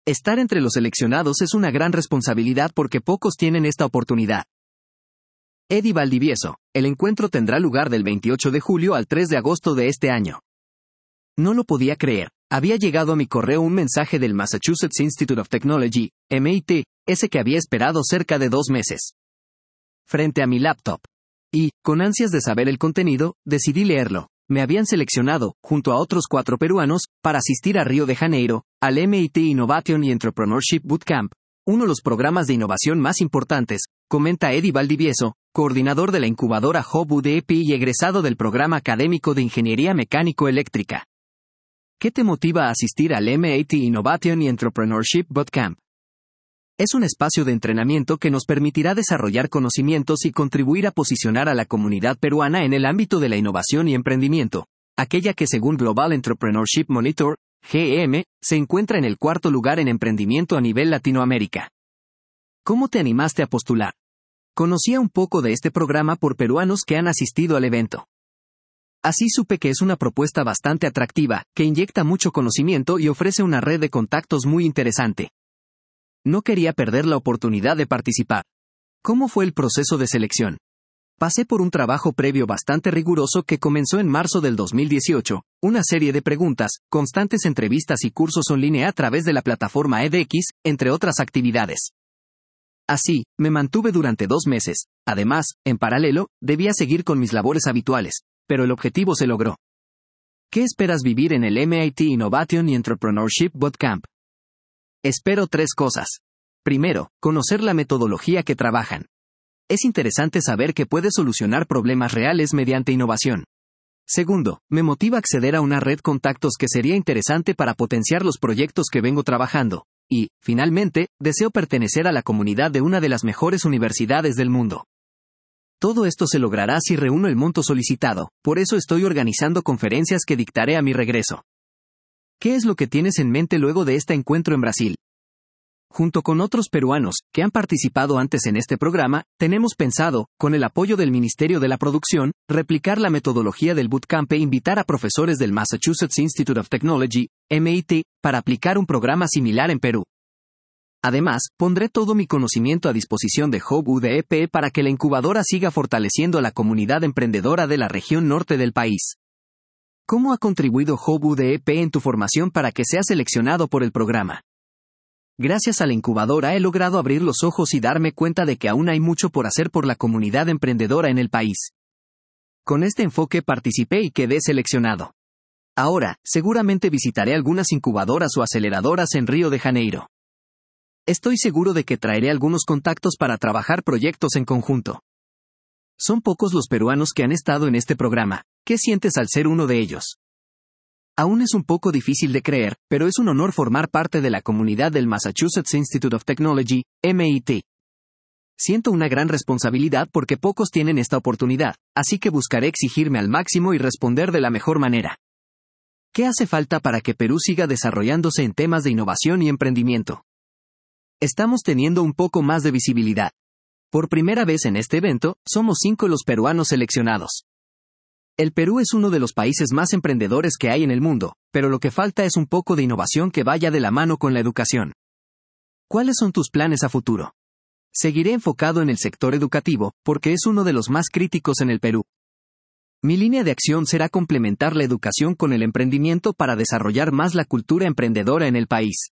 Estar entre los seleccionados es una gran responsabilidad porque pocos tienen esta oportunidad. Eddie Valdivieso, el encuentro tendrá lugar del 28 de julio al 3 de agosto de este año. No lo podía creer. Había llegado a mi correo un mensaje del Massachusetts Institute of Technology, MIT, ese que había esperado cerca de 2 meses. Frente a mi laptop. Y, con ansias de saber el contenido, decidí leerlo. Me habían seleccionado, junto a otros 4 peruanos, para asistir a Río de Janeiro, al MIT Innovation y Entrepreneurship Bootcamp, uno de los programas de innovación más importantes, comenta Eddie Valdivieso, coordinador de la incubadora Hub UDEP y egresado del programa académico de Ingeniería Mecánico-Eléctrica. ¿Qué te motiva a asistir al MIT Innovation y Entrepreneurship Bootcamp? Es un espacio de entrenamiento que nos permitirá desarrollar conocimientos y contribuir a posicionar a la comunidad peruana en el ámbito de la innovación y emprendimiento, aquella que según Global Entrepreneurship Monitor, GEM, se encuentra en el 4º lugar en emprendimiento a nivel Latinoamérica. ¿Cómo te animaste a postular? Conocía un poco de este programa por peruanos que han asistido al evento. Así supe que es una propuesta bastante atractiva, que inyecta mucho conocimiento y ofrece una red de contactos muy interesante. No quería perder la oportunidad de participar. ¿Cómo fue el proceso de selección? Pasé por un trabajo previo bastante riguroso que comenzó en marzo del 2018, una serie de preguntas, constantes entrevistas y cursos en línea a través de la plataforma edX, entre otras actividades. Así, me mantuve durante 2 meses. Además, en paralelo, debía seguir con mis labores habituales, pero el objetivo se logró. ¿Qué esperas vivir en el MIT Innovation y Entrepreneurship Bootcamp? Espero 3 cosas. Primero, conocer la metodología que trabajan. Es interesante saber que puede solucionar problemas reales mediante innovación. Segundo, me motiva acceder a una red de contactos que sería interesante para potenciar los proyectos que vengo trabajando. Y, finalmente, deseo pertenecer a la comunidad de una de las mejores universidades del mundo. Todo esto se logrará si reúno el monto solicitado, por eso estoy organizando conferencias que dictaré a mi regreso. ¿Qué es lo que tienes en mente luego de este encuentro en Brasil? Junto con otros peruanos, que han participado antes en este programa, tenemos pensado, con el apoyo del Ministerio de la Producción, replicar la metodología del bootcamp e invitar a profesores del Massachusetts Institute of Technology, MIT, para aplicar un programa similar en Perú. Además, pondré todo mi conocimiento a disposición de Hub UDEP para que la incubadora siga fortaleciendo a la comunidad emprendedora de la región norte del país. ¿Cómo ha contribuido Hub UDEP en tu formación para que seas seleccionado por el programa? Gracias a la incubadora he logrado abrir los ojos y darme cuenta de que aún hay mucho por hacer por la comunidad emprendedora en el país. Con este enfoque participé y quedé seleccionado. Ahora, seguramente visitaré algunas incubadoras o aceleradoras en Río de Janeiro. Estoy seguro de que traeré algunos contactos para trabajar proyectos en conjunto. Son pocos los peruanos que han estado en este programa. ¿Qué sientes al ser uno de ellos? Aún es un poco difícil de creer, pero es un honor formar parte de la comunidad del Massachusetts Institute of Technology, MIT. Siento una gran responsabilidad porque pocos tienen esta oportunidad, así que buscaré exigirme al máximo y responder de la mejor manera. ¿Qué hace falta para que Perú siga desarrollándose en temas de innovación y emprendimiento? Estamos teniendo un poco más de visibilidad. Por primera vez en este evento, somos 5 los peruanos seleccionados. El Perú es uno de los países más emprendedores que hay en el mundo, pero lo que falta es un poco de innovación que vaya de la mano con la educación. ¿Cuáles son tus planes a futuro? Seguiré enfocado en el sector educativo, porque es uno de los más críticos en el Perú. Mi línea de acción será complementar la educación con el emprendimiento para desarrollar más la cultura emprendedora en el país.